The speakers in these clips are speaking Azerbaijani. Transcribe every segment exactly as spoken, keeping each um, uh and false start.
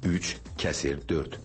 üç kəsir dörd.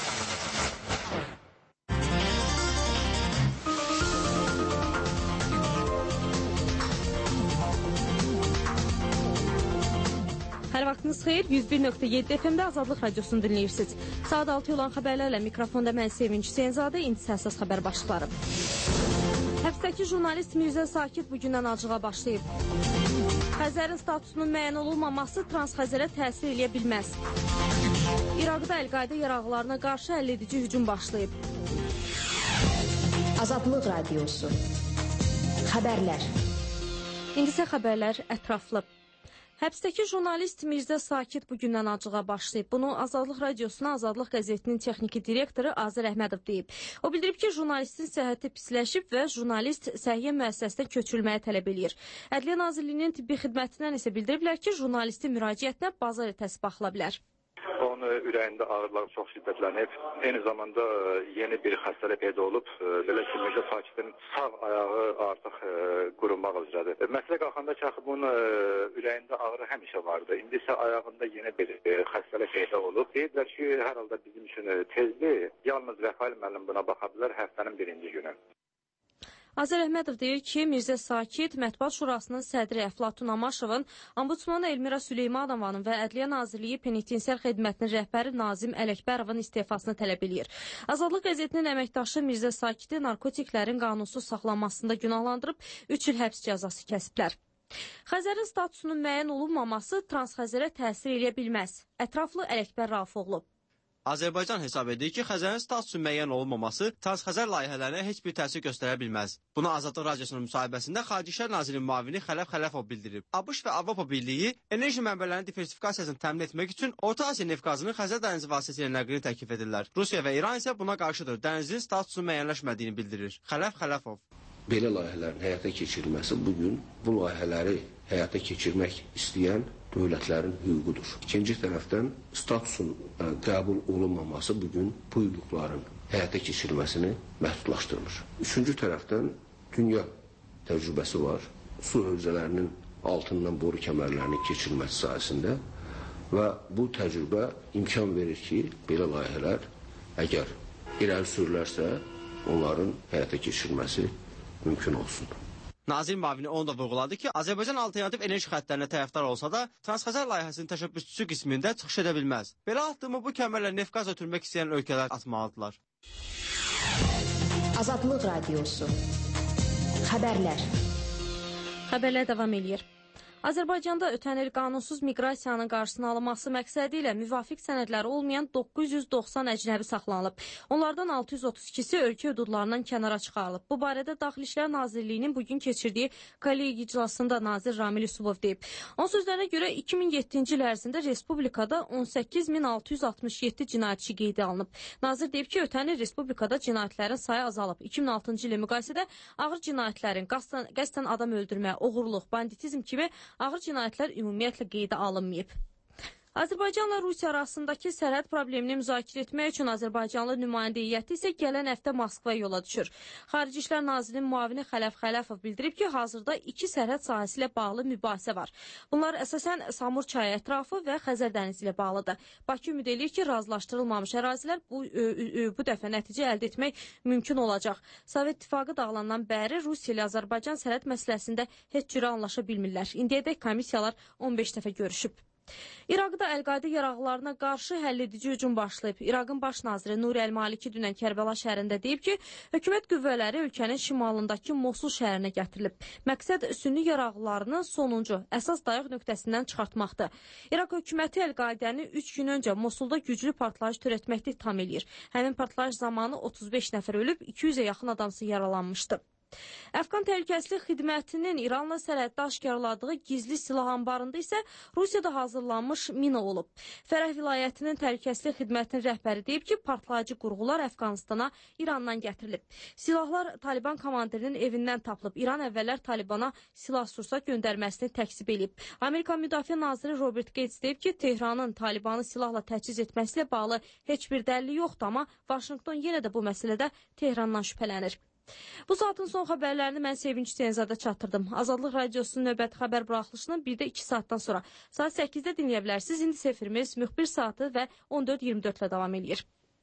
Hər vaxtınız xeyir, yüz bir nöqtə yeddi F M-də Azadlıq Radiosunu dinləyirsiniz. Saat altı olan xəbərlərlə mikrofonda mən Sevinç Hüseynzadə, indi səssiz xəbər başlıqları. Həbsdəki jurnalist Mirzə Sakit bugündən acığa başlayıb. Xəzərin statusunun müəyyən olunmaması Transxəzərə təsir eləyə bilməz. İraqda Əl-Qayda yaraqlarına qarşı həlledici hücum başlayıb. Azadlıq Radiosu. Xəbərlər. İndi isə xəbərlər ətraflı. Həbsdəki jurnalist Mirzə Sakit bugündən acığa başlayıb. Bunu Azadlıq Radiosuna Azadlıq qəzetinin texniki direktoru Azər Əhmədov deyib. O bildirib ki, jurnalistin səhhəti pisləşib və jurnalist səhiyyə müəssisəsinə köçürülməyə tələb eləyir. Ədliyyə Nazirliyinin tibbi xidmətindən isə bildiriblər ki, jurnalistin müraciətinə bazar ertəsi baxıla bilər. Onun ürəyində ağrılar çox şiddətlənib. Eyni zamanda yeni bir xəstəlik peyda olub. Belə ki, Mirzə Sakitin sağ ayağı artıq qurulmaq üzrədir. Məsələ qalxanda ki, bunun ürəyində ağrı həmişə vardı. İndi isə ayağında yeni bir xəstəlik peyda olub. Deyirlər ki, hər halda bizim üçün tezdir. Yalnız Rəfail müəllim buna baxa bilər həftənin birinci günü. Azər Əhmədov deyir ki, Mirzə Sakit Mətbuat Şurasının sədri Əflatun Amaşovun, Ombudsman Elmira Süleymanovanın və Ədliyyə Nazirliyi Penitensiar Xidmətinin rəhbəri Nazim Ələkbərovun istefasını tələb eləyir. Azadlıq qəzetinin əməkdaşı Mirzə Sakiti narkotiklərin qanunsuz saxlanmasında günahlandırıb üç il həbs cəzası kəsiblər. Xəzərin statusunun müəyyən olunmaması Transxəzərə təsir eləyə bilməz. Ətraflı Ələkbər Rafoğlu. Azərbaycan hesab edir ki, Xəzərin statusunun müəyyən olunmaması Transxəzər layihələrinə heç bir təsir göstərə bilməz. Bunu Azadlıq Radiosunun müsahibəsində Xarici İşlər Nazirinin müavini Xələf Xələfov bildirib. ABŞ və Avropa Birliyi enerji mənbələrinin diversifikasiyasını təmin etmək üçün Orta Asiya neft qazının Xəzər dənizi vasitəsilə nəqlini təklif edirlər. Rusiya və İran isə buna qarşıdır. Dənizin statusunun müəyyənləşmədiyini bildirir. Xələf Xələfov. Belə layihələrin həyata keçirilməsi bugün bu layihələri həyata keçirmək istəyən dövlətlərin hüququdur. İkinci tərəfdən statusun qəbul olunmaması bugün bu hüquqların həyata keçirilməsini məhdudlaşdırılır. Üçüncü tərəfdən dünya təcrübəsi var. Su hövzələrinin altından boru kəmərlərinin keçirilməsi sayəsində və bu təcrübə imkan verir ki, belə layihələr əgər irəli sürülərsə, onların həyata keçirilməsi mümkün olsun. Nazir müavini onu da vurğuladı ki, Azərbaycan alternativ enerji xəttlərinə tərəfdar olsa da, Transxəzər layihəsinin təşəbbüsçüsü qismində çıxış edə bilməz. Belə addımı bu kəmərlə neft qaz ötürmək istəyən ölkələr atmalıdırlar. Azadlıq Radiosu. Xəbərlər. Xəbərlər davam edir. Azərbaycanda ötən il qanunsuz miqrasiyanın qarşısının alınması məqsədi ilə müvafiq sənədləri olmayan doqquz yüz doxsan əcnəbi saxlanılıb. Onlardan altı yüz otuz ikisi ölkə hüdudlarından kənara çıxarılıb. Bu barədə Daxili İşlər Nazirliyinin bugün keçirdiyi kollegiya iclasında nazir Ramil Yusubov deyib. Onun sözlərinə görə iki min yeddinci il ərzində respublikada on səkkiz min altı yüz altmış yeddi cinayətçi qeydə alınıb. Nazir deyib ki, ötən il respublikada cinayətlərin sayı azalıb. iki min altıncı ilə müqayisədə ağır cinayətlərin qəsdən, qəsdən adam öldürmə, oğurluq, banditizm kimi ağır cinayətlər ümumiyyətlə qeydə alınmayıb. Azərbaycanla Rusiya arasındakı sərhəd problemini müzakirə etmək üçün Azərbaycanlı nümayəndə heyəti isə gələn həftə Moskvaya yola düşür. Xarici İşlər Nazirinin müavini Xələf Xələfov bildirib ki, hazırda iki sərhəd sahəsi ilə bağlı mübahisə var. Bunlar əsasən Samur çayı ətrafı və Xəzər dənizi ilə bağlıdır. Bakı ümid eləyir ki, razılaşdırılmamış ərazilər bu, ö, ö, bu dəfə nəticə əldə etmək mümkün olacaq. Sovet İttifaqı dağılandan bəri Rusiya ilə Azərbaycan sərhəd məsələsində heç cürə anlaşa bilmirlər. İndiyədək komissiyalar on beş dəfə görüşüb. İraqda Əl-Qayda yaraqlarına qarşı həlledici hücum başlayıb. İraqın baş naziri Nuri Əl-Maliki dünən Kərbəla şəhərində deyib ki, hökumət qüvvələri ölkənin şimalındakı Mosul şəhərinə gətirilib. Məqsəd sünni yaraqlarını sonuncu, əsas dayaq nöqtəsindən çıxartmaqdır. İraq hökuməti Əl-Qaidəni üç gün öncə Mosulda güclü partlayış törətməkdə ittiham eləyir. Həmin partlayış zamanı otuz beş nəfər ölüb, iki yüzə yaxın adamsı yaralanmışdı. Əfqan Təhlükəsizlik Xidmətinin İranla sərhəddə aşkarladığı gizli silah anbarında isə Rusiyada hazırlanmış mina olub. Fərəh vilayətinin Təhlükəsizlik Xidmətinin rəhbəri deyib ki, partlayıcı qurğular Əfqanistana İrandan gətirilib. Silahlar Taliban komandirinin evindən tapılıb. İran əvvəllər Talibana silah-sursat göndərməsini təksib edib. Amerika Müdafiə Naziri Robert Gates deyib ki, Tehranın Talibanı silahla təchiz etməsilə bağlı heç bir dəlili yoxdur, amma Vaşinqton yenə də bu məsələdə Tehrandan şübhələnir. Bu saatın son xəbərlərini mən Sevinç Hüseynzadə çatdırdım. Azadlıq Radiosunun növbəti xəbər buraxılışını bir də iki saatdan sonra saat səkkizdə dinləyə bilərsiniz. İndi efirimiz müxbir saatı və on dörd iyirmi dörd ilə davam edir.